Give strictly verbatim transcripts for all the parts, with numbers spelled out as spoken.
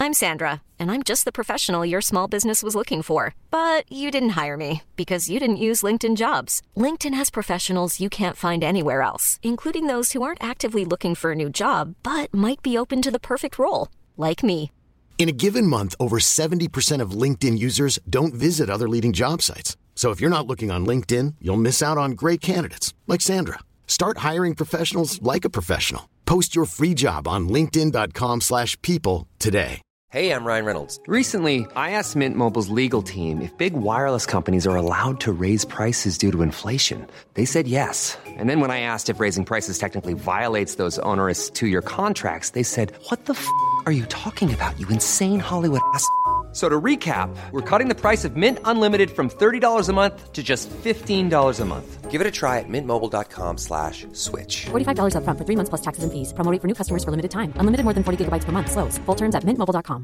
I'm Sandra, and I'm just the professional your small business was looking for. But you didn't hire me because you didn't use LinkedIn Jobs. LinkedIn has professionals you can't find anywhere else, including those who aren't actively looking for a new job, but might be open to the perfect role, like me. In a given month, over seventy percent of LinkedIn users don't visit other leading job sites. So if you're not looking on LinkedIn, you'll miss out on great candidates like Sandra. Start hiring professionals like a professional. Post your free job on linkedin dot com slash people today. Hey, I'm Ryan Reynolds. Recently, I asked Mint Mobile's legal team if big wireless companies are allowed to raise prices due to inflation. They said yes. And then when I asked if raising prices technically violates those onerous two-year contracts, they said, what the f*** are you talking about, you insane Hollywood ass f- So to recap, we're cutting the price of Mint Unlimited from thirty dollars a month to just fifteen dollars a month. Give it a try at mintmobile.com slash switch. forty-five dollars up front for three months plus taxes and fees. Promo rate for new customers for limited time. Unlimited more than forty gigabytes per month. Slows full terms at mint mobile dot com.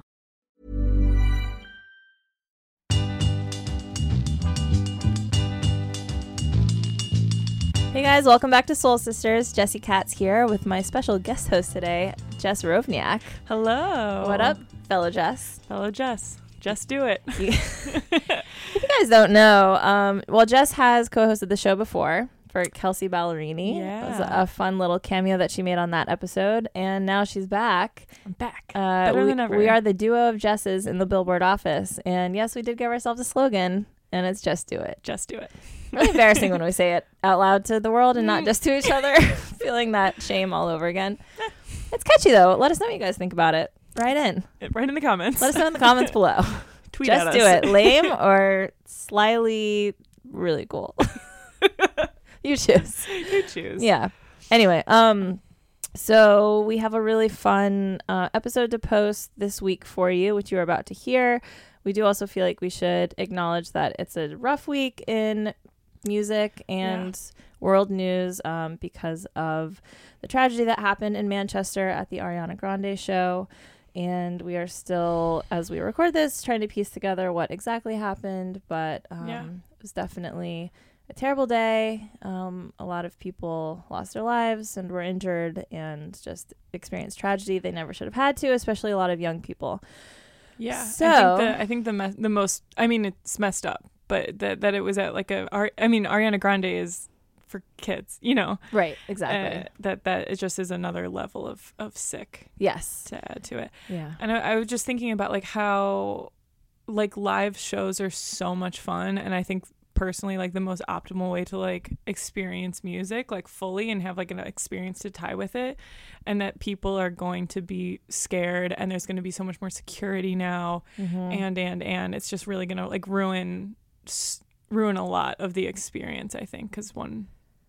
Hey guys, welcome back to Soul Sisters. Jessie Katz here with my special guest host today, Jess Rovniak. Hello. What up, fellow Jess? Fellow Jess. Just do it. If you guys don't know, um, well, Jess has co-hosted the show before for Kelsey Ballerini. Yeah. It was a fun little cameo that she made on that episode, and now she's back. I'm back. Uh, Better we, than ever. We are the duo of Jesses in the Billboard office, and yes, we did give ourselves a slogan, and it's Just Do It. Just do it. Really embarrassing when we say it out loud to the world and not just to each other, feeling that shame all over again. It's catchy, though. Let us know what you guys think about it. Right in. Right in the comments. Let us know in the comments below. Tweet Just at us. do it. Lame or slyly really cool. You choose. You choose. Yeah. Anyway, um, so we have a really fun uh, episode to post this week for you, which you're about to hear. We do also feel like we should acknowledge that it's a rough week in music and yeah. world news um, because of the tragedy that happened in Manchester at the Ariana Grande show. And we are still, as we record this, trying to piece together what exactly happened. But um, yeah. it was definitely a terrible day. Um, a lot of people lost their lives and were injured and just experienced tragedy they never should have had to, especially a lot of young people. Yeah. So I think the, I think the, me- the most, I mean, it's messed up, but that that it was at like a, I mean, Ariana Grande is for kids, you know. Right, exactly. Uh, that that it just is another level of, of sick. Yes. To add to it. Yeah. And I, I was just thinking about like how like live shows are so much fun, and I think personally like the most optimal way to like experience music like fully and have like an experience to tie with it, and that people are going to be scared and there's going to be so much more security now, mm-hmm. and and and it's just really going to like ruin ruin a lot of the experience, I think, because one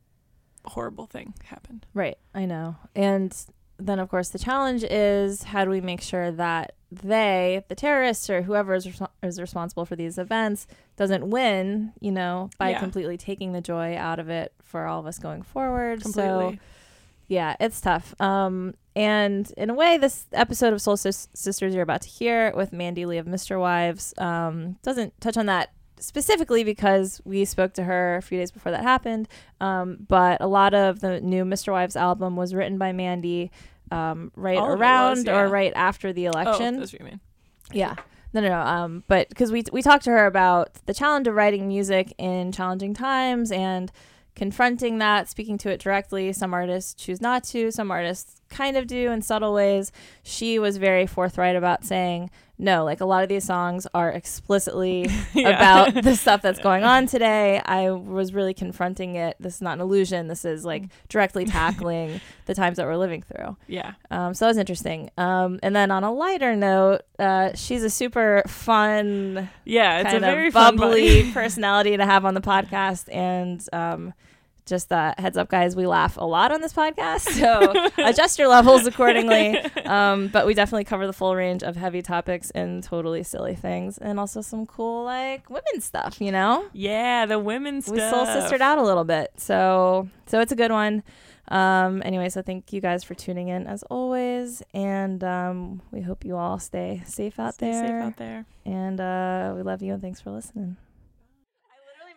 horrible thing happened. Right, I know. And then of course the challenge is, how do we make sure that they, the terrorists or whoever is, res- is responsible for these events, doesn't win, you know, by yeah. completely taking the joy out of it for all of us going forward. Completely. So yeah, it's tough. Um, and in a way, this episode of Soul Sis- Sisters you're about to hear with Mandy Lee of Mister Wives um, doesn't touch on that specifically because we spoke to her a few days before that happened. Um, but a lot of the new Mister Wives album was written by Mandy um, right All of it around was, yeah. or right after the election. Oh, that's what you mean. Yeah. No, no, no. Um, but because we we talked to her about the challenge of writing music in challenging times and confronting that, speaking to it directly. Some artists choose not to. Some artists kind of do in subtle ways. She was very forthright about saying, no, like a lot of these songs are explicitly Yeah. about the stuff that's going on today. I was really confronting it. This is not an illusion. This is like directly tackling the times that we're living through. Yeah. Um, so that was interesting. Um, and then on a lighter note, uh, she's a super fun, Yeah, it's a kind very of fun bubbly body. personality to have on the podcast. And um, just uh, heads up, guys, we laugh a lot on this podcast. So adjust your levels accordingly. Um, but we definitely cover the full range of heavy topics and totally silly things. And also some cool, like, women's stuff, you know? Yeah, the women's We stuff. soul sistered out a little bit. So, so it's a good one. Um, anyway, so thank you guys for tuning in as always. And um, we hope you all stay safe out Stay there. safe out there. And uh, we love you and thanks for listening.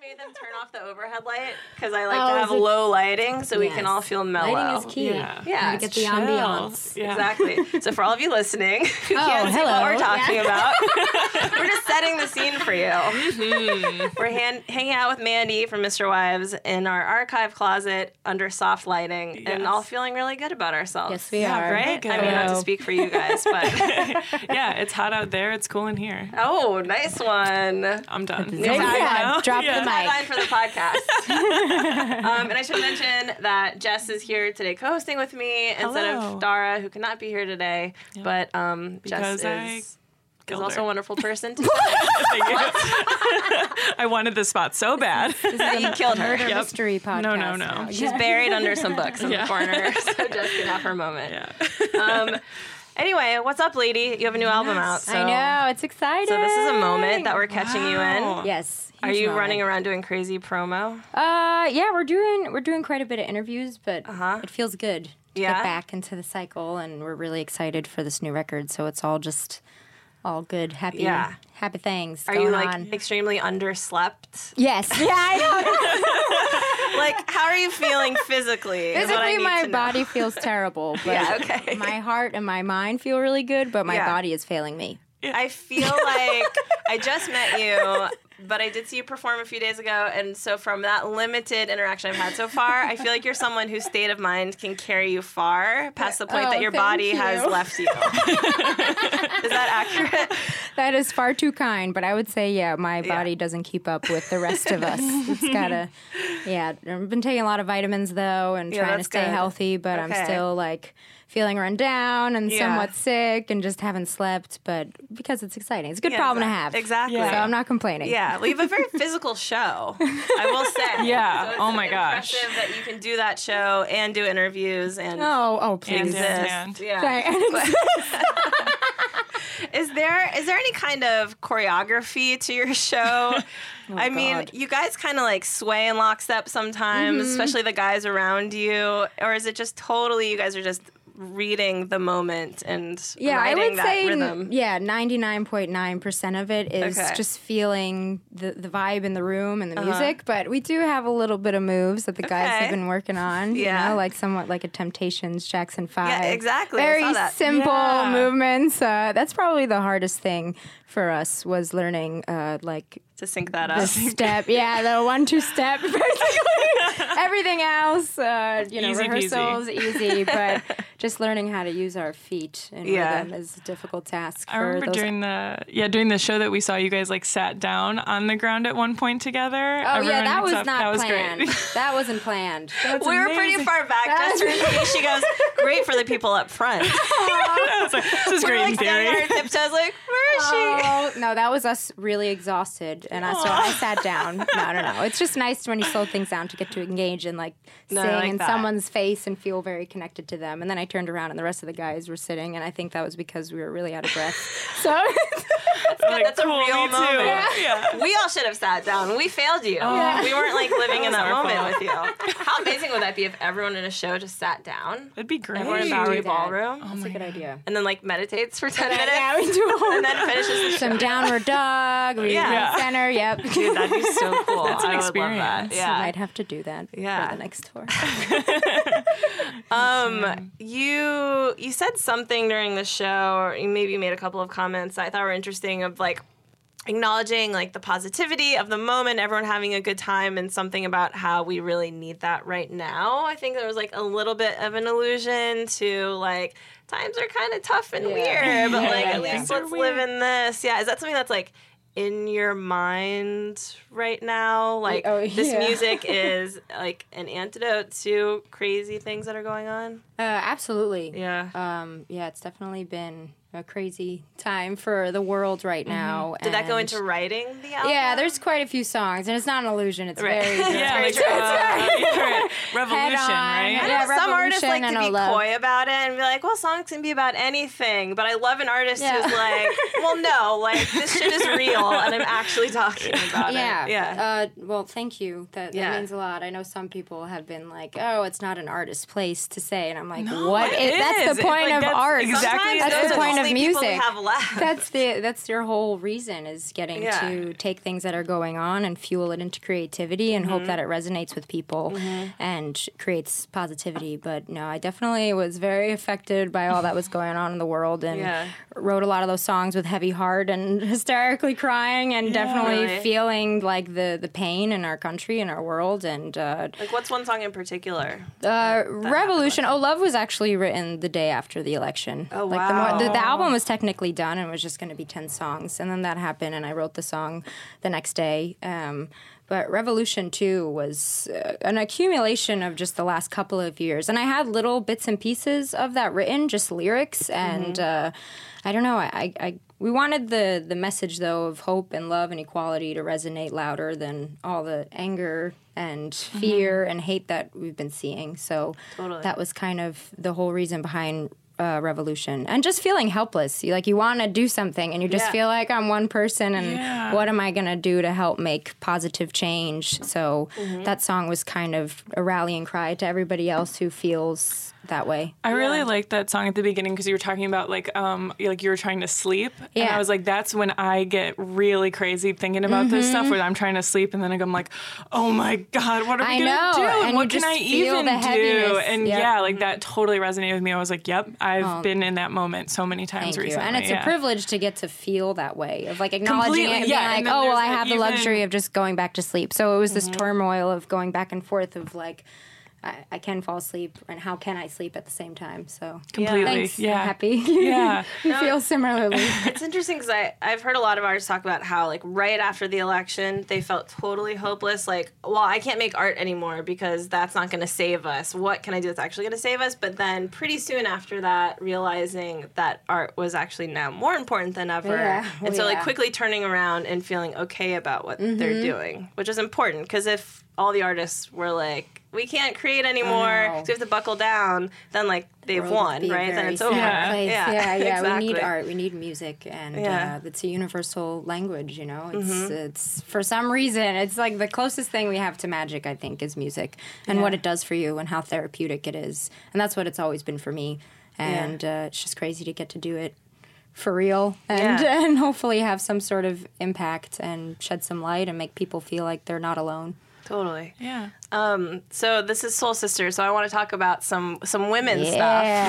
made them turn off the overhead light because I like Oh, to have is it- low lighting so we Yes. can all feel mellow. Lighting is key. Yeah. Yeah, to get the Chill. ambiance. Yeah. Exactly. So for all of you listening who can't see hello. what we're talking Yeah. about, we're just setting the scene for you. Mm-hmm. We're hand- hanging out with Mandy from Mister Wives in our archive closet under soft lighting and Yes. all feeling really good about ourselves. Yes, we Yeah, are. Right? Very I mean, not to good. speak for you guys, but Yeah, it's hot out there. It's cool in here. oh, nice one. I'm done. Yeah, Yeah. drop Yeah. the mic. Tagline for the podcast. um, and I should mention that Jess is here today co-hosting with me instead Hello. of Dara, who cannot be here today. But um, Because Jess I is, is killed also her. a wonderful person. To Thank you. I wanted this spot so bad. you killed her. Murder Yep. mystery podcast. No, no, no. now. She's buried under some books in Yeah. the corner, so Jess can have her moment. Yeah. Um, anyway, what's up, lady? You have a new album out. So, I know, it's exciting. So this is a moment that we're catching Wow. you in. Yes. Are huge you moment. running around doing crazy promo? Uh, yeah, we're doing we're doing quite a bit of interviews, but Uh-huh. it feels good to Yeah? get back into the cycle, and we're really excited for this new record. So it's all just all good, happy, Yeah. happy things. Are going you like on. extremely underslept? Yes. Yeah, I know. Like, how are you feeling physically? is what I Physically, need my to know. body feels terrible, but Yeah, okay. my heart and my mind feel really good, but my Yeah. body is failing me. I feel like I just met you, but I did see you perform a few days ago, and so from that limited interaction I've had so far, I feel like you're someone whose state of mind can carry you far past the point Oh, that your thank body has you. left you. Is that accurate? That is far too kind, but I would say, yeah, my Yeah. body doesn't keep up with the rest of us. It's gotta, yeah. I've been taking a lot of vitamins though, and Yeah, trying to that's stay good. healthy, but Okay. I'm still like feeling run down and Yeah. somewhat sick, and just haven't slept. But because it's exciting, it's a good Yeah, problem exact- to have. Exactly. So I'm not complaining. Yeah, well, you have a very physical show, I will say. Yeah, So it's oh my gosh. impressive that you can do that show and do interviews and Oh, oh, And please. in exist. hand. Yeah. Sorry. Is there is there any kind of choreography to your show? I mean, God. you guys kind of like sway in lockstep sometimes, especially the guys around you, or is it just totally you guys are just reading the moment and Yeah, I riding would that say n- rhythm? yeah, ninety-nine point nine percent of it is Okay. just feeling the, the vibe in the room and the Uh-huh. music, but we do have a little bit of moves that the guys Okay. have been working on, Yeah. you know, like somewhat like a Temptations, Jackson five. exactly. I Very saw that. simple Yeah. movements. Uh, that's probably the hardest thing for us was learning uh, like To sync that the up. step. Yeah, the one, two step, basically. Everything else, uh, you know, Easy peasy. rehearsals, easy, but just learning how to use our feet in Yeah. rhythm is a difficult task. I for remember those. during the yeah during the show that we saw, you guys like sat down on the ground at one point together. Oh yeah, Everyone that was except- not that was planned. Great. That wasn't planned. We were pretty amazing. far back. Just to repeat, she goes, great for the people up front. I was like, this is We were great like in standing theory. on our tiptoes like, where is she? Oh no, that was us really exhausted, and I, so I sat down. No, no, no. It's just nice when you slow things down to get to engage and like No, I sing like in that. someone's face and feel very connected to them. And then I turned around, and the rest of the guys were sitting, and I think that was because we were really out of breath. So Like, That's a cool, real me too. moment. Yeah. We all should have sat down. We failed you. We weren't like living in was that our moment fault. with you. How amazing would that be if everyone in a show just sat down? That'd be great. Everyone in do Bowery that. Ballroom. that's a good idea. And then like meditates for ten minutes. Yeah, we do a whole And then finishes the show. some downward dog. We Yeah. yeah. center. Yep. Dude, that'd be so cool. That's an I would love experience. that. I Yeah. might have to do that Yeah. for the next tour. Um, you you said something during the show, or you maybe made a couple of comments that I thought were interesting of like acknowledging like the positivity of the moment, everyone having a good time, and something about how we really need that right now. I think there was like a little bit of an allusion to like times are kind of tough and weird, but Yeah, like yeah, at yeah. least let's live in this. Yeah, is that something that's like in your mind right now? Like Oh, this yeah. music is like an antidote to crazy things that are going on? Uh, absolutely. Yeah. Um, yeah, it's definitely been a crazy time for the world right now. Did that go and- into writing the album? Yeah, there's quite a few songs, and it's not an illusion. It's Right. very Yeah, It's like very uh, yeah, Revolution, Head on. right? I Yeah, know some artists like Revolution to be and a love. coy about it and be like, well, songs can be about anything. But I love an artist Yeah. who's like, well, no, like, this shit is real, and I'm actually talking about Yeah. it. Yeah. Uh, well, thank you. That, that Yeah. means a lot. I know some people have been like, "Oh, it's not an artist's place to say," and I'm like, No, "What? it It- that's is. the It, point like, of that's art. exactly Sometimes That's those the are point point of only people we music. have left. That's the that's your whole reason is getting Yeah. to take things that are going on and fuel it into creativity and Mm-hmm. hope that it resonates with people and creates positivity. But no, I definitely was very affected by all that was going on in the world and Yeah. wrote a lot of those songs with heavy heart and hysterically crying and definitely Really? feeling like the the pain in our country and our world and uh, Like, what's one song in particular? uh, Revolution. Oh, Love was actually written the day after the election. Oh, like the, wow. more, the, the album was technically done and was just going to be ten songs. And then that happened, and I wrote the song the next day. Um, but Revolution two was uh, an accumulation of just the last couple of years. And I had little bits and pieces of that written, just lyrics. And uh, I don't know, I, I, I we wanted the, the message, though, of hope and love and equality to resonate louder than all the anger and fear and hate that we've been seeing. So Totally. that was kind of the whole reason behind uh, Revolution. And just feeling helpless. You, like, you want to do something, and you just Yeah. feel like I'm one person, and Yeah. what am I going to do to help make positive change? So Mm-hmm. that song was kind of a rallying cry to everybody else who feels that way. I really liked that song at the beginning because you were talking about like um like you were trying to sleep, and Yeah. I was like, that's when I get really crazy thinking about this stuff where I'm trying to sleep, and then I'm like, oh my god, what are we I gonna know, do? and And you what can just I feel even the do? heaviness. And Yep. yeah, like that totally resonated with me. I was like, yep, I've been in that moment so many times Thank you. recently. And it's yeah. a privilege to get to feel that way, of like acknowledging Completely, it and yeah, being and like, then oh, well, there's I that have the even- luxury of just going back to sleep. So it was this turmoil of going back and forth of like, I, I can fall asleep, and how can I sleep at the same time? So Completely, thanks. yeah. I'm happy. Yeah. you feel similarly. It's interesting because I've heard a lot of artists talk about how, like, right after the election, they felt totally hopeless. Like, well, I can't make art anymore because that's not going to save us. What can I do that's actually going to save us? But then pretty soon after that, realizing that art was actually now more important than ever. Yeah. And Oh, so, like, yeah. quickly turning around and feeling okay about what they're doing, which is important because if all the artists were like, we can't create anymore, know. so we have to buckle down, then, like, they've World would won, be a right? Then very it's over. sad place. Yeah, yeah, yeah. We need exactly. art. We need music, and Yeah. uh, it's a universal language. You know, it's Mm-hmm. it's for some reason it's like the closest thing we have to magic. I think is music and what it does for you and how therapeutic it is, and that's what it's always been for me. And uh, it's just crazy to get to do it for real and Yeah. and hopefully have some sort of impact and shed some light and make people feel like they're not alone. Totally. Yeah. Um, so this is Soul Sisters, so I want to talk about some some women stuff.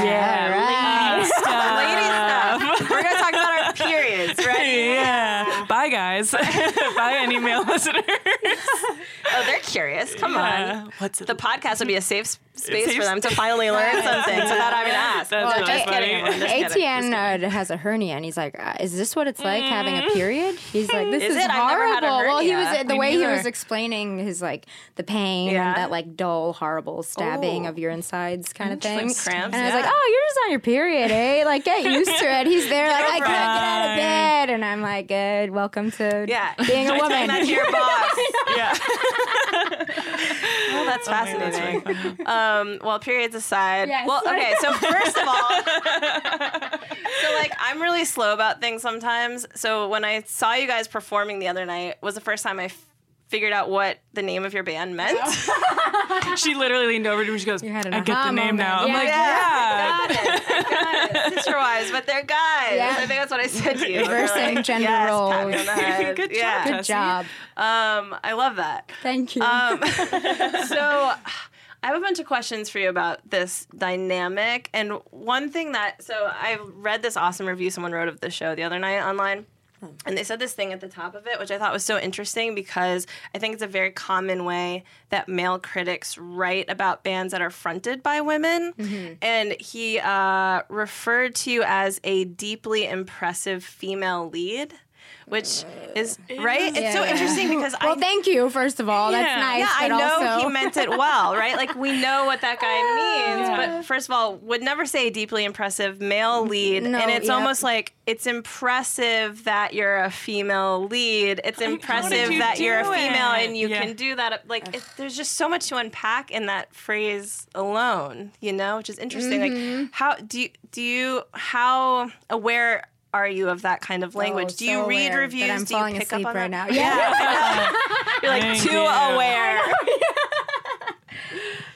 Yeah. Lady stuff. We're gonna talk about our periods, right? Yeah. Bye, guys. Bye, any male listeners. Oh, they're curious. Come Yeah. on. What's it? The podcast would be a safe s- space Safe for them to finally learn something without having to ask. That's Well, really just funny. kidding, everyone. Just kidding. Etienne uh, has a hernia, and he's like, uh, "Is this what it's like having a period?" He's like, "This Is is, it? I've horrible." never had a Well, he hernia. was the Me way he neither. was explaining his like the pain Yeah. and that like dull, horrible stabbing Ooh. of your insides kind of thing. Like cramps, and I was yeah. like, "Oh, you're just on your period, eh? Like, get used to it." He's there, like, "I can't get out of Right. bed," and I'm like, "Good, welcome to Yeah. being a And woman." that's your boss. Yeah. Well, that's fascinating. That's really funny. Um, well, periods aside. Yes. Well, okay, so first of all, so like I'm really slow about things sometimes. So when I saw you guys performing the other night was the first time I f- figured out what the name of your band meant. She literally leaned over to me. She goes, had an I get aha the name moment. now. I'm Yeah. like, Yeah, yeah. got it, got it. Sister wives, but they're guys. Yeah. I think that's what I said to you. Reversing Like, gender yes, roles. pat me on the head. Good job, Yeah. Good Jesse. job. Um, I love that. Thank you. Um, so I have a bunch of questions for you about this dynamic. And one thing that, so I read this awesome review someone wrote of the show the other night online. And they said this thing at the top of it, which I thought was so interesting because I think it's a very common way that male critics write about bands that are fronted by women. And he uh, referred to you as a deeply impressive female lead, which is, right? It's so Yeah. interesting because well, I thank you, first of all. That's Yeah. nice. yeah, I but know also... he meant it well, right? Like, we know what that guy means. But first of all, would never say deeply impressive male lead. No, and it's yep. almost like it's impressive that you're a female lead. It's impressive you that you're a do female it? and you Yeah. can do that. Like, it, there's just so much to unpack in that phrase alone, you know, which is interesting. Mm-hmm. Like, how do you, do you, how aware are you of that kind of language? Oh, do you so read aware reviews? that I'm do you falling pick asleep up on right that? now. Yeah. You're like Thank too you. aware.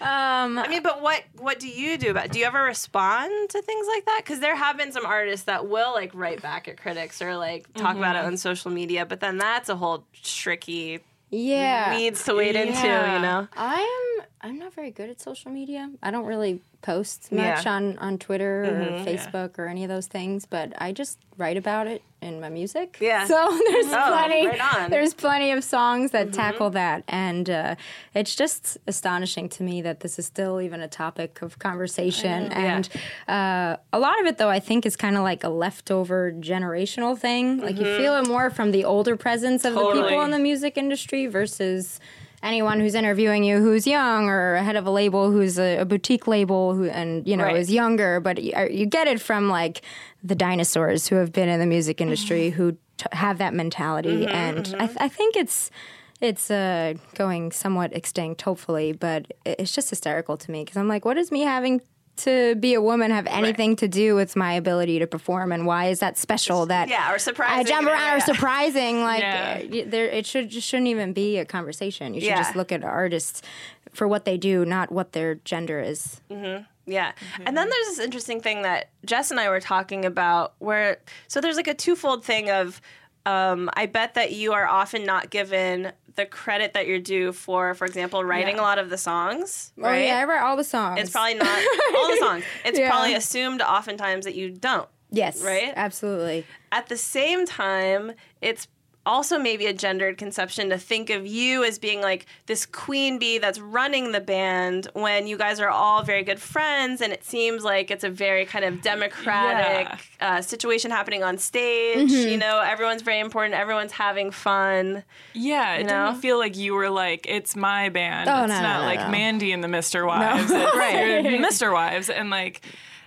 Um, I mean, but what what do you do about? Do you ever respond to things like that? Because there have been some artists that will like write back at critics or like talk mm-hmm. about it on social media, but then that's a whole tricky yeah weeds to wade yeah. into. You know, I'm I'm not very good at social media. I don't really post much yeah. on, on Twitter mm-hmm, or Facebook yeah. or any of those things, but I just write about it in my music. Yeah. So there's oh, plenty right on. there's plenty of songs that mm-hmm. tackle that, and uh, it's just astonishing to me that this is still even a topic of conversation. And yeah. uh, a lot of it, though, I think is kind of like a leftover generational thing. Like mm-hmm. you feel it more from the older presence of totally. the people in the music industry versus anyone who's interviewing you who's young or head of a label who's a, a boutique label who and you know right. is younger, but you, you get it from like the dinosaurs who have been in the music industry mm-hmm. who t- have that mentality, mm-hmm, and mm-hmm. I, th- I think it's it's uh, going somewhat extinct, hopefully, but it's just hysterical to me because I'm like, what is me having to be a woman have anything right. to do with my ability to perform, and why is that special that yeah or surprising I jump around yeah. or surprising like yeah. uh, there it should just shouldn't even be a conversation. You should yeah. just look at artists for what they do, not what their gender is. Mm-hmm. Yeah. Mm-hmm. And then there's this interesting thing that Jess and I were talking about where so there's like a twofold thing of um, I bet that you are often not given the credit that you're due for, for example, writing yeah. a lot of the songs. Right? Oh, yeah, I write all the songs. It's probably not all the songs. It's yeah. probably assumed oftentimes that you don't. Yes. Right? Absolutely. At the same time, it's also maybe a gendered conception to think of you as being like this queen bee that's running the band when you guys are all very good friends, and it seems like it's a very kind of democratic yeah. uh, situation happening on stage. Mm-hmm. You know, everyone's very important. Everyone's having fun. Yeah, it you know? didn't feel like you were like, it's my band. Oh, it's no, not no, like no. Mandy and the Mister Wives. No. It's right. you're Mister Wives. And like,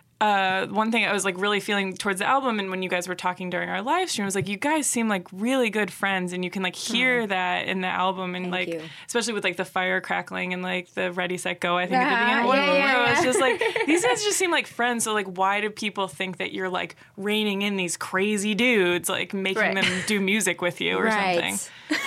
Uh, one thing I was like really feeling towards the album, and when you guys were talking during our live stream, was like you guys seem like really good friends, and you can like hear oh. that in the album, and Thank like you. especially with like the fire crackling and like the Ready Set Go. I think uh-huh. at the beginning, one yeah, of them yeah, where yeah. it was just like these guys just seem like friends. So like, why do people think that you're like reining in these crazy dudes, like making right. them do music with you or right. something?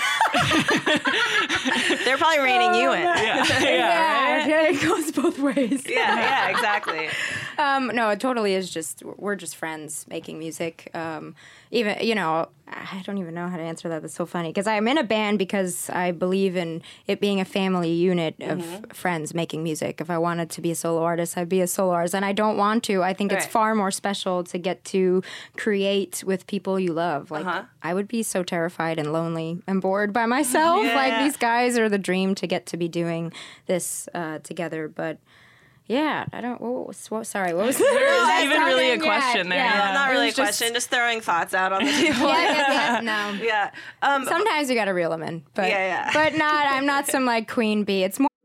They're probably reining you in. Yeah, yeah, yeah, right? it goes both ways. Yeah, yeah, exactly. Um, no, it totally is just, we're just friends making music. Um, even, you know, I don't even know how to answer that. That's so funny. Because I'm in a band because I believe in it being a family unit of mm-hmm. friends making music. If I wanted to be a solo artist, I'd be a solo artist. And I don't want to. I think right. it's far more special to get to create with people you love. Like, uh-huh. I would be so terrified and lonely and bored by myself. Yeah. Like, these guys are the dream to get to be doing this uh, together. But... yeah, I don't. What was, what, sorry, what was? There isn't even really a question there. Yeah, Yeah. not really a just, question. Just throwing thoughts out on the table. yeah, yeah, yeah, no. Yeah. Um, Sometimes you got to reel them in, but yeah, yeah. but not. I'm not some like queen bee. It's more.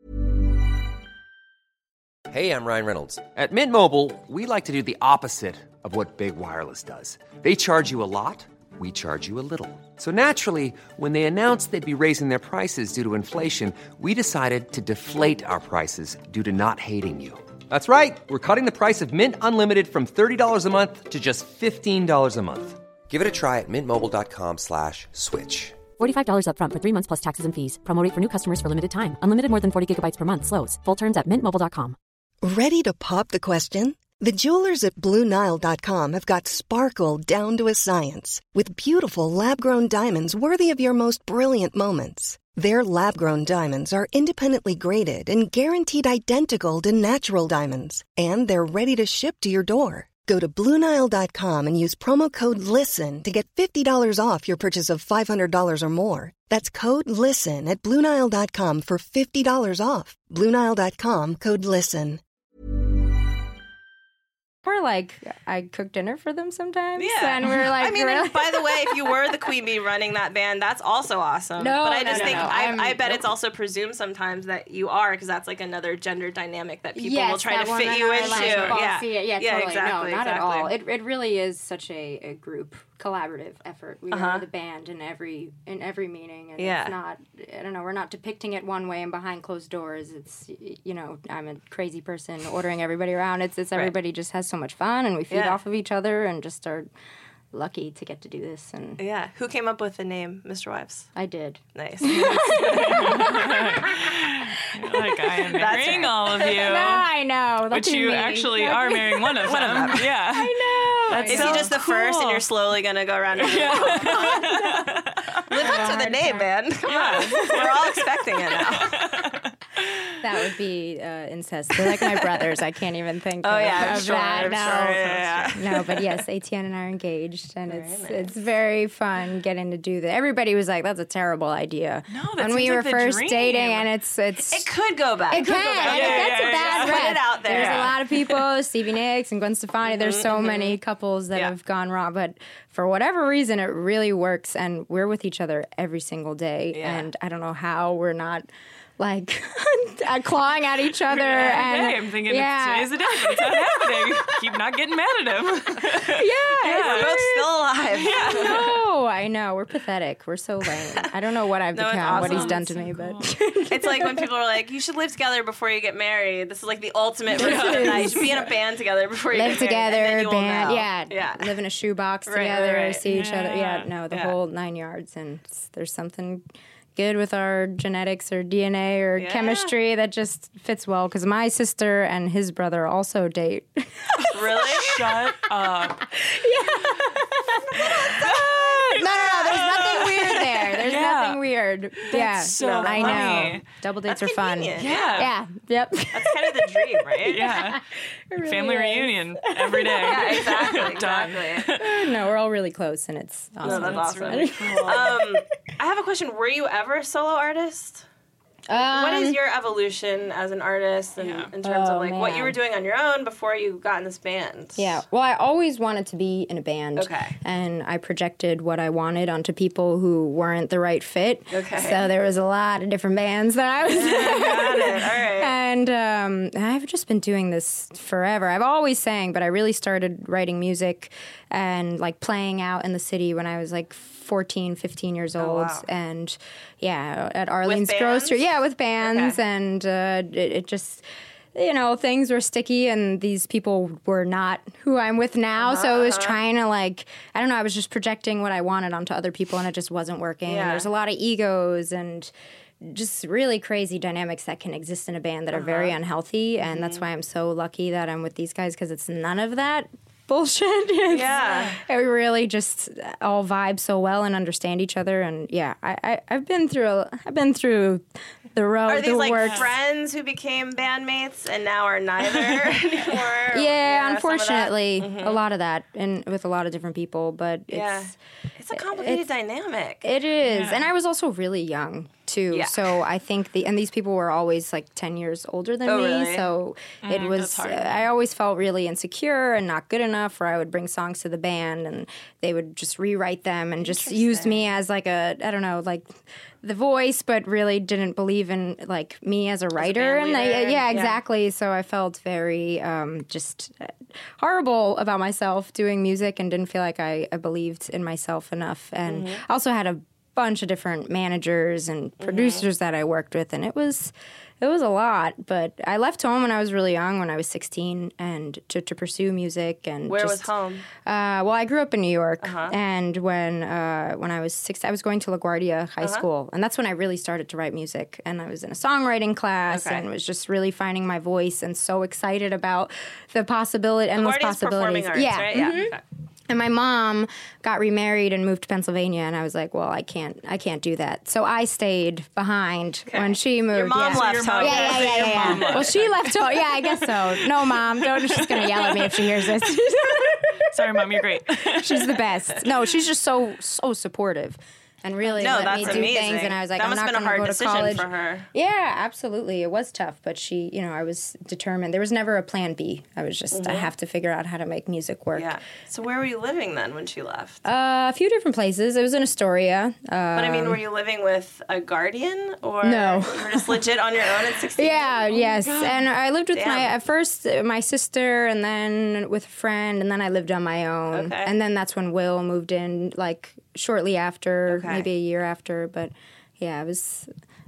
Hey, I'm Ryan Reynolds. At Mint Mobile, we like to do the opposite of what Big Wireless does. They charge you a lot. We charge you a little. So naturally, when they announced they'd be raising their prices due to inflation, we decided to deflate our prices due to not hating you. That's right. We're cutting the price of Mint Unlimited from thirty dollars a month to just fifteen dollars a month. Give it a try at mintmobile.com slash switch. forty-five dollars up front for three months plus taxes and fees. Promo rate for new customers for limited time. Unlimited more than forty gigabytes per month slows. Full terms at mint mobile dot com. Ready to pop the question? The jewelers at Blue Nile dot com have got sparkle down to a science with beautiful lab-grown diamonds worthy of your most brilliant moments. Their lab-grown diamonds are independently graded and guaranteed identical to natural diamonds, and they're ready to ship to your door. Go to Blue Nile dot com and use promo code LISTEN to get fifty dollars off your purchase of five hundred dollars or more. That's code LISTEN at Blue Nile dot com for fifty dollars off. Blue Nile dot com, code LISTEN. Or like I cook dinner for them sometimes. Yeah, and we're like. I mean, really? and by the way, if you were the queen bee running that band, that's also awesome. No, but I just no, no, think no. I, I bet nope. it's also presumed sometimes that you are, because that's like another gender dynamic that people yes, will try that to one fit you into. like, Yeah, yeah, yeah, yeah, totally. exactly, No, not exactly. at all. It it really is such a, a group collaborative effort. We Uh-huh. are the band in every in every meeting, and Yeah. it's not. I don't know. We're not depicting it one way and behind closed doors. It's you know I'm a crazy person ordering everybody around. It's it's everybody just has so much fun, and we feed Yeah. off of each other and just are lucky to get to do this. And yeah, who came up with the name Mister Wives? I did. Nice. Like, I am marrying right. all of you. No, I know. But you me. actually are marrying one of them. Yeah. I know. That's Is so he just the cool. first and you're slowly going to go around and live up to the name, man. Come on. We're all expecting it now. That would be uh, incest. They're like my brothers. I can't even think Oh, of, yeah, I'm of sure, that. I'm no. sure, yeah, yeah. No, but yes, Etienne and I are engaged, and Very it's nice. it's very fun getting to do that. Everybody was like, "That's a terrible idea." No, that when seems we were like the first dream. dating, and it's it's It could go back. It can. I Yeah, think yeah, that's yeah, a bad yeah. rep. Put it out there. There's Yeah. a lot of people, Stevie Nicks and Gwen Stefani. There's so many couples that Yeah. have gone wrong, but for whatever reason, it really works, and we're with each other every single day. Yeah. And I don't know how we're not like clawing at each other. and Every day I'm thinking, yeah. today's the day, but it's not happening. Keep not getting mad at him. yeah, We're both still alive. I know, I know. We're pathetic. We're so lame. I don't know what I've No, it's become, what he's awesome. done to me, but It's like when people are like, you should live together before you get married. This is like the ultimate version of that. You should be in a band together before you live get married. and then together, you will band, know. yeah, Yeah. live in a shoebox Right, right, together, right. see each other. Yeah, Yeah. no, the Yeah. whole nine yards. And it's- there's something good with our genetics or D N A or Yeah. chemistry that just fits well. Because my sister and his brother also date. Really? Shut up. no, no, no. There's nothing weird there. There's Yeah. nothing weird. yeah, so I know. funny. Double dates That's are fun. convenient. Yeah. Yeah. Yep. That's kind of the dream, right? Yeah. really Family is. reunion every day. Yeah, exactly. Done. Exactly. No, we're all really close, and it's No, awesome. that's, awesome. really cool. Um, I have a question. Were you ever a solo artist? Um, What is your evolution as an artist and Yeah. in terms Oh, of like what you man. were doing on your own before you got in this band? Yeah, well, I always wanted to be in a band. Okay. And I projected what I wanted onto people who weren't the right fit. Okay. So there was a lot of different bands that I was Got it. All right. And um, I've just been doing this forever. I've always sang, but I really started writing music and like playing out in the city when I was like fourteen, fifteen years old. wow. And yeah, at Arlene's bands? Grocery. Yeah, with bands. Okay. And uh, it, it just, you know, things were sticky and these people were not who I'm with now. So it was trying to like, I don't know, I was just projecting what I wanted onto other people and it just wasn't working. Yeah. And there's a lot of egos and just really crazy dynamics that can exist in a band that are very unhealthy. And that's why I'm so lucky that I'm with these guys because it's none of that bullshit. It's, Yeah. we really just all vibe so well and understand each other. And yeah, I, I, I've been through, a, I've been through the road, Are these the like work. friends who became bandmates and now are neither anymore? Yeah, some of that? unfortunately, a lot of that, and with a lot of different people. But it's, Yeah. It's a complicated it's- dynamic. It is, and I was also really young too. Yeah. So I think the and these people were always like ten years older than Oh, me. really? So it was. that's hard. Uh, I always felt really insecure and not good enough. Where I would bring songs to the band and they would just rewrite them and just used me as like a I don't know like the voice, but really didn't believe in like me as a writer. band and I, leader, yeah, yeah. exactly. So I felt very um, just uh, horrible about myself doing music and didn't feel like I, I believed in myself enough. And Mm-hmm. I also had a bunch of different managers and producers that I worked with, and it was it was a lot. But I left home when I was really young, when I was sixteen, and to, to pursue music. And Where just, was home? Uh, well, I grew up in New York, Uh-huh. and when uh, when I was six, I was going to LaGuardia High Uh-huh. School, and that's when I really started to write music. And I was in a songwriting class, Okay. and was just really finding my voice, and so excited about the possibility, endless LaGuardia's possibilities. performing arts, yeah, right? mhm. Yeah. Okay. And my mom got remarried and moved to Pennsylvania, and I was like, "Well, I can't, I can't do that." So I stayed behind when she moved. Your mom yeah. left your home. mom- Yeah, yeah, yeah, Your yeah. mom yeah. left. Well, she left home. Yeah, I guess so. No, mom, don't. She's gonna yell at me if she hears this. Sorry, Mom, you're great. She's the best. No, she's just so so supportive. And really No, let that's me do amazing. things, and I was like, that I'm must not have been a going to hard go to decision college. for her. Yeah, absolutely. It was tough, but she, you know, I was determined. There was never a plan B. I was just, I have to figure out how to make music work. Yeah. So where were you living then when she left? Uh, a few different places. It was in Astoria. Uh, but I mean, were you living with a guardian or No. you were just legit on your own at sixteen? yeah, yes. And I lived with Damn. my, at first, uh, my sister, and then with a friend, and then I lived on my own. Okay. And then that's when Will moved in, like, shortly after, Okay. maybe a year after. But yeah, it was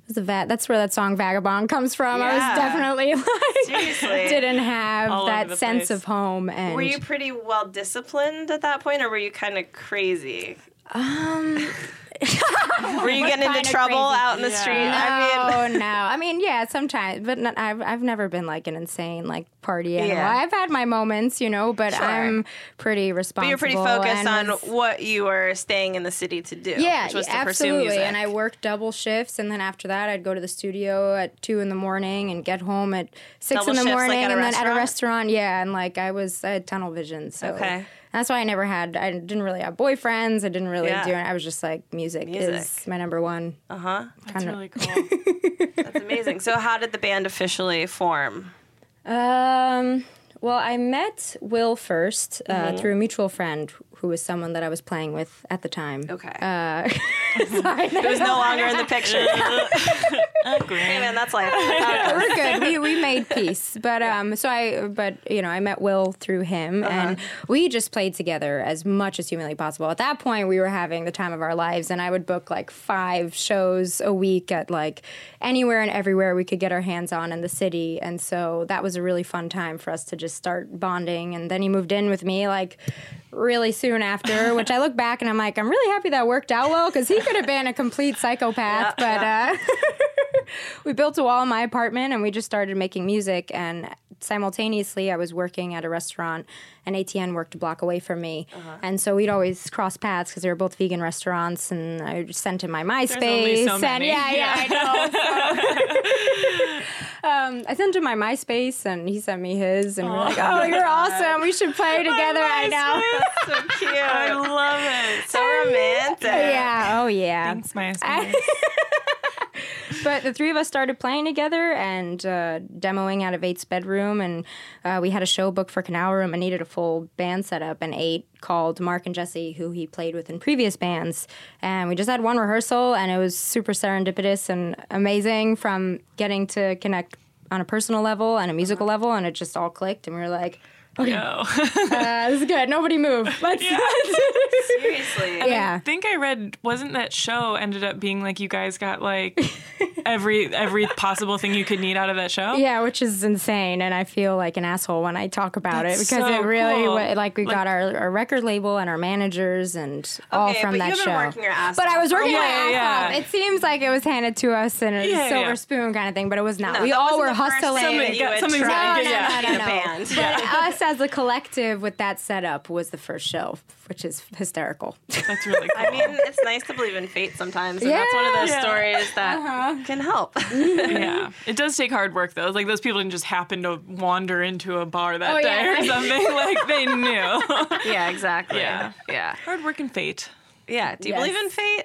was a vet. That's where that song Vagabond comes from. Yeah. I was definitely like, Seriously. didn't have All over that the sense place. of home. And Were you pretty well disciplined at that point, or were you kind of crazy? Um, Were you getting into kinda trouble crazy. out in the Yeah. street? no, I mean, no. I mean, yeah, sometimes, but not, I've I've never been like an insane like party animal. Yeah. I've had my moments, you know, but Sure. I'm pretty but responsible. you're pretty focused and on was- what you were staying in the city to do. Yeah, which was to absolutely. pursue music. And I worked double shifts, and then after that, I'd go to the studio at two in the morning and get home at six Double in the shifts, morning, like at a and then at a restaurant? restaurant. Yeah, and like I was, I had tunnel vision, so Okay. that's why I never had. I didn't really have boyfriends. I didn't really Yeah. do it. I was just like, music, Music. is my number one. Uh huh. That's really cool. That's amazing. So, how did the band officially form? Um. Well, I met Will first uh, Mm-hmm. through a mutual friend who was someone that I was playing with at the time. Okay. Uh, sorry, It was no longer in the picture. Hey man, that's life. We're good. We we made peace. But um so I but you know, I met Will through him and we just played together as much as humanly possible. At that point we were having the time of our lives and I would book like five shows a week at like anywhere and everywhere we could get our hands on in the city. And so that was a really fun time for us to just start bonding. And then he moved in with me like really soon after, which I look back and I'm like, I'm really happy that worked out well because he could have been a complete psychopath. but uh we built a wall in my apartment and we just started making music. And simultaneously, I was working at a restaurant and A T N worked a block away from me. Uh-huh. And so we'd always cross paths because they were both vegan restaurants. And I just sent him my only MySpace. so and many. yeah, yeah, Yeah. I know. um, I sent him my MySpace and he sent me his. And we're like, oh, you're awesome. We should play together. I know. So cute. I love it. So romantic. Yeah. Oh, yeah. Thanks, MySpace. But the three of us started playing together and uh, demoing out of Eight's bedroom, and uh, we had a show booked for Canal Room and needed a full band setup. And Eight called Mark and Jesse, who he played with in previous bands, and we just had one rehearsal, and it was super serendipitous and amazing from getting to connect on a personal level and a musical level, and it just all clicked, and we were like, okay, Yo. uh, this is good. Nobody move. Let's. Seriously. Yeah. I think I read, wasn't that show ended up being like you guys got like every every possible thing you could need out of that show? Yeah, which is insane, and I feel like an asshole when I talk about That's it because so it really, cool. wa- like, we Like- got our, our record label and our managers and all Okay, from but that you've been show. working your ass but I off was working for a my while. ass Yeah, off. yeah. It seems like it was handed to us in a Yeah, silver yeah. spoon kind of thing, but it was not. No, we that all wasn't were the first hustling. thing that you had Something's tried gonna to get- do no, in no, a no. band. But us as a collective with that setup was the first show, which is hysterical. That's really cool. I mean, it's nice to believe in fate sometimes, and that's one of those Yeah. stories that can help. yeah. It does take hard work though. Like those people didn't just happen to wander into a bar that Oh, day yeah. or something. Like they knew. Yeah, exactly. Yeah. Yeah. Hard work and fate. Yeah. Do you Yes. believe in fate?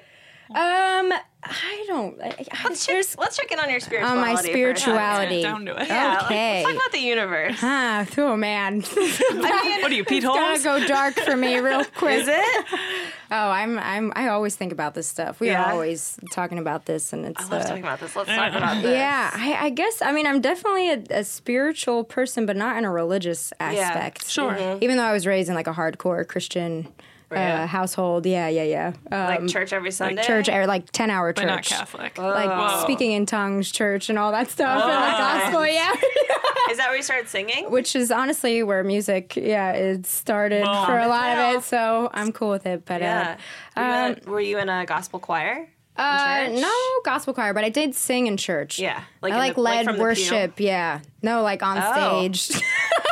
Um, I don't. I, I, Let's check, let's check in on your on spirituality. my for a second. spirituality. Down to it. Yeah, like, Okay. let's talk about the universe. Ah, oh man. What are you, Pete It's gonna Holmes? go dark for me real quick. Is it? Oh, I'm I'm I always think about this stuff. We Yeah. are alwaing talking about this, and it's I love uh, talking about this. Let's talk about this. yeah. I, I guess I mean I'm definitely a, a spiritual person, but not in a religious aspect. Sure. Mm-hmm. Even though I was raised in like a hardcore Christian uh, Yeah. household. Yeah, yeah, yeah. Um, Like church every Sunday? church or like ten hour But church. not Catholic. Like Whoa. speaking in tongues church and all that stuff and Oh. the gospel, yeah. Is that where you started singing? Which is honestly where music, yeah, it started Well, for a lot well. of it, so I'm cool with it. But Yeah. uh, Were you, um, in a, were you in a gospel choir? in Uh, church? no gospel choir, but I did sing in church. Yeah, like I in like the- like led from the worship. Yeah, no, like on Oh. stage.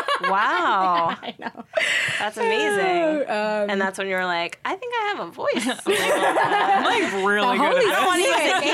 Wow. I know. That's amazing. Um, and that's when you were like, I think I have a voice. I'm like really The good Holy at I don't want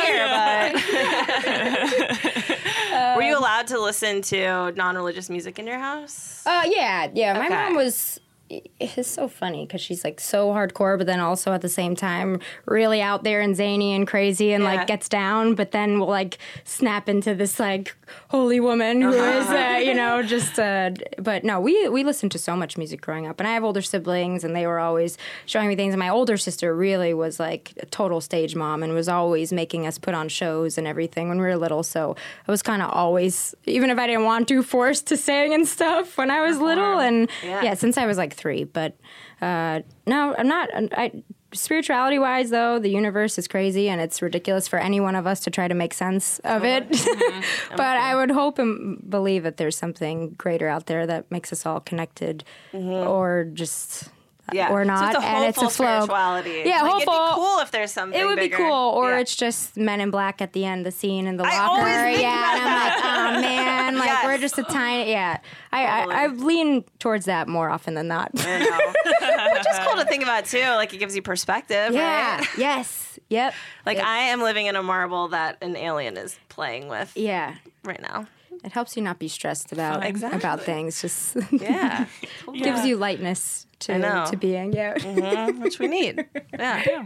Spirit. anyone to hear, but were you allowed to listen to non-religious music in your house? Uh, yeah, yeah. My Okay. mom was. It's so funny because she's like so hardcore, but then also at the same time really out there and zany and crazy and Yeah. like gets down, but then will like snap into this like holy woman who Uh-huh. is, uh, you know, just. Uh, but no, we we listened to so much music growing up, and I have older siblings, and they were always showing me things. And my older sister really was like a total stage mom and was always making us put on shows and everything when we were little. So I was kind of always, even if I didn't want to, forced to sing and stuff when I was little. And Yeah. yeah, since I was like three. But uh, no, I'm not. I spirituality wise, though, the universe is crazy and it's ridiculous for any one of us to try to make sense of it. Mm-hmm. But I would hope and believe that there's something greater out there that makes us all connected, mm-hmm. or just. Yeah. Or not, so it's a and it's a flow. Spirituality. Yeah, like, hopeful. It'd be cool if there's something. It would bigger. be cool, or yeah. it's just Men in Black at the end, the scene in the I locker. always think yeah, about and I'm like, oh man, like Yes. we're just a tiny. Yeah, I, Totally. I I lean towards that more often than not. I know. Which is cool to think about too. Like it gives you perspective. Yeah. Right? Yes. Yep. Like Yep. I am living in a marble that an alien is playing with. Yeah. Right now. It helps you not be stressed about Exactly. about things. Just Yeah. gives Yeah. you lightness I to know. to being. Yeah. Mm-hmm, which we need. Yeah.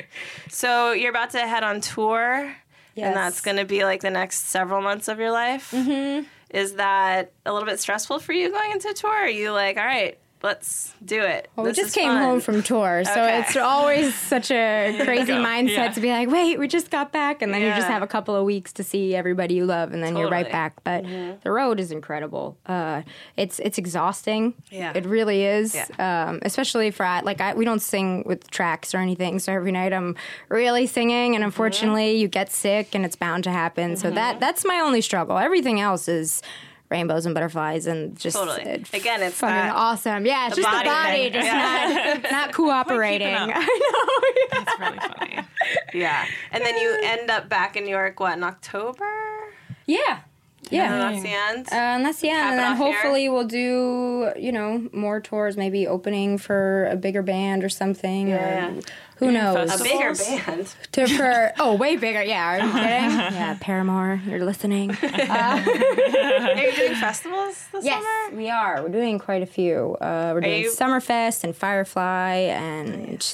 So you're about to head on tour, Yes. and that's going to be like the next several months of your life. Mm-hmm. Is that a little bit stressful for you going into tour? Or are you like, all right, let's do it? Well, we This just is came fun. home from tour, so Okay. it's always such a crazy mindset Yeah. to be like, wait, we just got back, and then you just Yeah. have a couple of weeks to see everybody you love, and then you're right Totally. back. But the road is incredible. Uh, it's it's exhausting. Yeah. It really is. Yeah. Um, especially for like I, we don't sing with tracks or anything, so every night I'm really singing, and unfortunately you get sick, and it's bound to happen. So that that's my only struggle. Everything else is rainbows and butterflies and just Totally. uh, Again, it's fucking that- awesome. Yeah, it's the just body the body, thing. just Yeah. not not cooperating. up. I know. That's really funny. Yeah. And then you end up back in New York, what, in October? Yeah. And Yeah. that's the end? Uh, and that's the end. Cap And it then off here? hopefully we'll do, you know, more tours, maybe opening for a bigger band or something. Yeah. Or who knows? a bigger festivals? band. To for oh, way bigger. Yeah, are you kidding? Yeah, Paramore, you're listening. Uh, Are you doing festivals this yes, summer? we are. We're doing quite a few. Uh, we're doing you- Summerfest and Firefly and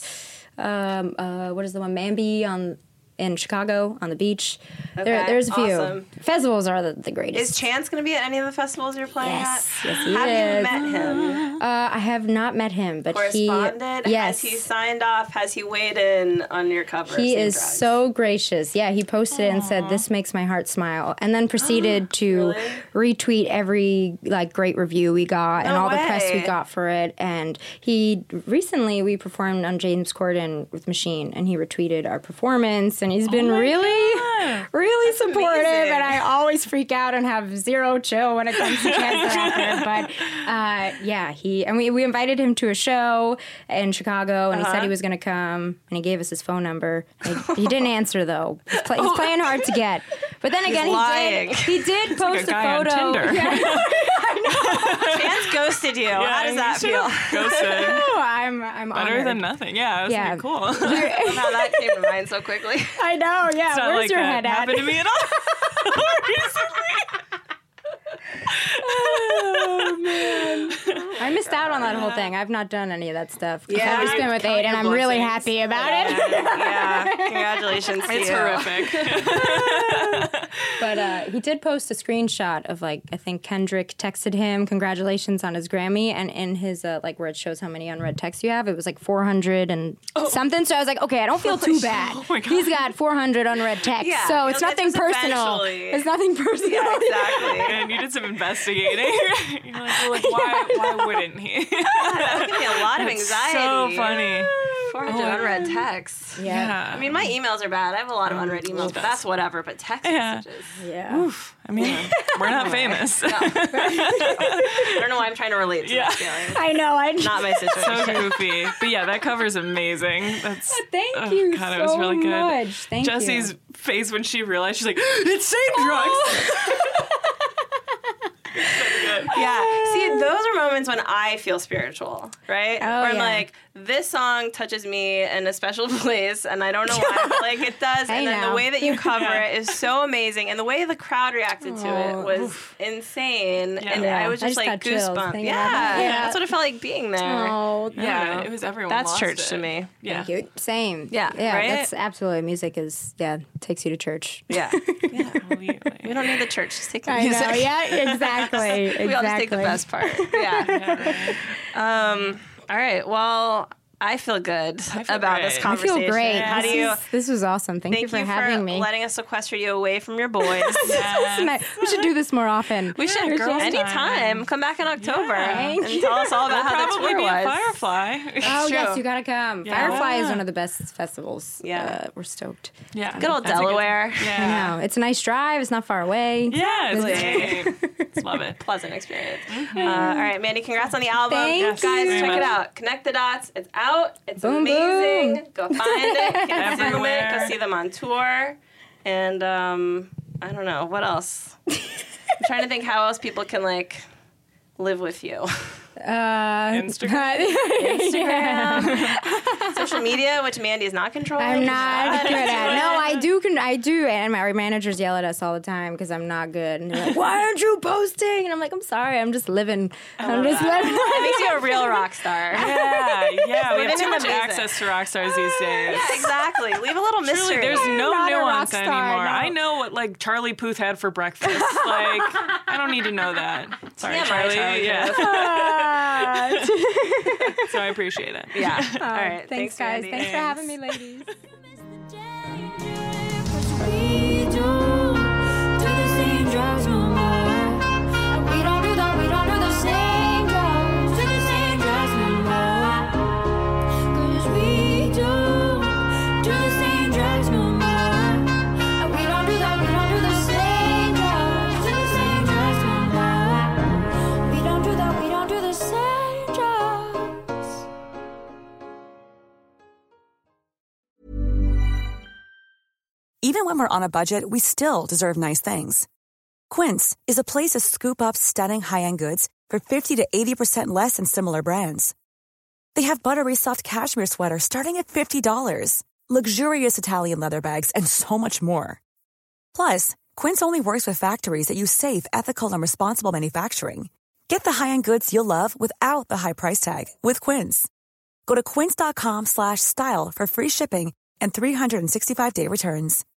um, uh, what is the one? Mambi on in Chicago on the beach. There, Okay, there's a few. awesome. Festivals are the, the greatest. Is Chance going to be at any of the festivals you're playing Yes, at? yes, he Have is. you met him? Uh, I have not met him, but Corresponded? he yes, Has he signed off? Has he weighed in on your cover? he of Same is Drugs? so gracious. Yeah, he posted it and said, "This makes my heart smile," and then proceeded to retweet every like great review we got and No all the press we way. got for it. And he recently we performed on James Corden with Machine, and he retweeted our performance, and he's been really, really supportive. amazing. And I always freak out and have zero chill when it comes to Chance the Rapper. But uh, yeah, he and we we invited him to a show in Chicago, and he Uh-huh. said he was going to come, and he gave us his phone number. He, he didn't answer though. He's, play, he's playing hard to get. But then again, lying. he did. He did like post a guy on photo. Tinder. Chance ghosted you. How does that you feel? should've Ghosted. Oh, I'm I'm Better honored. than nothing. Yeah, it was Yeah. pretty cool. How that came to mind so quickly. I know. Yeah. It's not Where's like your that head at? happened to me at all recently. Oh man, I missed out on that whole thing. I've not done any of that stuff. 'Cause Yeah, I've just been with count Aid, and your I'm really blessings. happy about it. Yeah. Congratulations to It's you. horrific. But uh, he did post a screenshot of like I think Kendrick texted him congratulations on his Grammy, and in his uh, like where it shows how many unread texts you have, it was like four hundred and something. So I was like, okay, I don't feel too bad. Oh my God. He's got four hundred unread texts, Yeah, so you'll it's get nothing this personal. eventually. It's nothing personal. Yeah, exactly. And you did some investigating. You're like, well, like why, why wouldn't he? That give me a lot of It's anxiety. so funny. four hundred unread texts. Yeah. I mean, my emails are bad. I have a lot of unread emails, but that's whatever. But text Yeah. messages. Yeah. I mean, we're not famous. I don't know why I'm trying to relate to Yeah. that feeling. I know. I Not my So situation. goofy. But yeah, that cover's amazing. That's Thank oh, you God, so it was really good. much. Thank Jesse's you. face when she realized, she's like, it's Same Drugs. Yeah. See, those are moments when I feel spiritual, right? Oh, Where I'm yeah. like, this song touches me in a special place, and I don't know why, but like it does. I And then know. the way that you cover it is so amazing, and the way the crowd reacted to it Oh, was insane. And Yeah. I was I just, just like got chills goosebumps. thinking Yeah. about that. Yeah. That's what it felt like being there. Oh, Yeah, it was everyone. That's lost church it. to me. Yeah. Thank you. Same. Yeah, Yeah. right? That's absolutely music is yeah takes you to church. Yeah. yeah. Completely. We don't need the church. Just take the I music. know. Yeah. Exactly. We all just take the exactly. best part. Yeah. Um, all right. Well, I feel good I feel about great. this I conversation. feel great. How this do you? Is, this was awesome. Thank, Thank you for having me. letting us sequester you away from your boys. Yes. Nice. We should do this more often. We should, Yeah, girls' anytime. time. Come back in October Yeah. and tell us all about how the Probably tour be was. a Firefly. Oh, true. yes, you gotta come. Yeah. Firefly is one of the best festivals. Yeah. Uh, we're stoked. Yeah. Good old That's a good- Delaware. Yeah. I know. It's a nice drive. It's not far away. Yeah, it's Really. great. Love it. Pleasant experience. Uh, all right, Mandy, congrats on the album. Thank Guys, you. check it out. Connect the Dots. It's out. It's Boom, amazing. boom. Go find it. Consume it. Go Everywhere. see them on tour. And um, I don't know. What else? I'm trying to think how else people can, like, live with you. Uh, Instagram. Instagram, social media, which Mandy is not controlling. I'm not She's good at. No, I do. Con- I do. And my managers yell at us all the time because I'm not good. And they're like, "Why aren't you posting?" And I'm like, "I'm sorry. I'm just living. I'm just living." It makes you a real rock star. Yeah, yeah. We have Living too in much the music. access to rock stars these days. Yeah, exactly. Leave a little mystery. Truly, there's no not a rock nuance star, anymore. no. I know what like Charlie Puth had for breakfast. Like, I don't need to know that. Sorry, T M I, Charlie. Charlie Yeah. Uh, So I appreciate it. Yeah. All right. Thanks, Thanks, guys. Mandy. Thanks for having me, ladies. Even when we're on a budget, we still deserve nice things. Quince is a place to scoop up stunning high-end goods for fifty to eighty percent less than similar brands. They have buttery soft cashmere sweaters starting at fifty dollars, luxurious Italian leather bags, and so much more. Plus, Quince only works with factories that use safe, ethical, and responsible manufacturing. Get the high-end goods you'll love without the high price tag with Quince. Go to quince.com slash style for free shipping and three sixty-five day returns.